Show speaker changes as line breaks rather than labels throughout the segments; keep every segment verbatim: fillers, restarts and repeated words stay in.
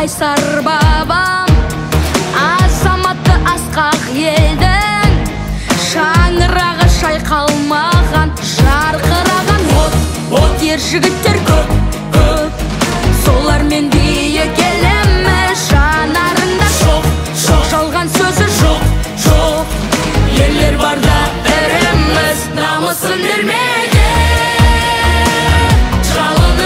қайсар бабам, азаматы асқақ елдің шаңырағы шайқалмаған, жарқыраған от, от ер жігіттер көп, көп. Солармен биік келеміз, жанарында шоқ, шоқ. Жалған сөзі жоқ, жоқ. Ерлер барда іріміз, намысын бермеген, жалыны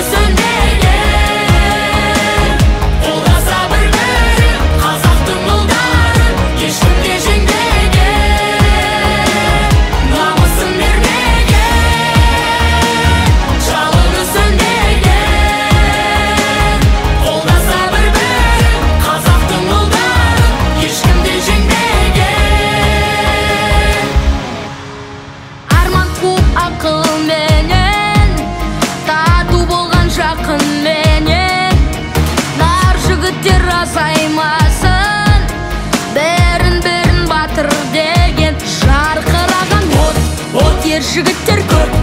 сөнбеген. Қолда сабыр беріп, қазақтың ұлдарын ешкімге жеңбеген. Намысын бермеген, жалыны сөнбеген. Қолда сабыр беріп, қазақтың ұлдарын ешкімге жеңбеген. Арман қуып ақылменен, тату болған жақынменен, нар жігіттер азаймасын, бірін-бірін батыр деген, жарқыраған от, от ер жігіттер көп.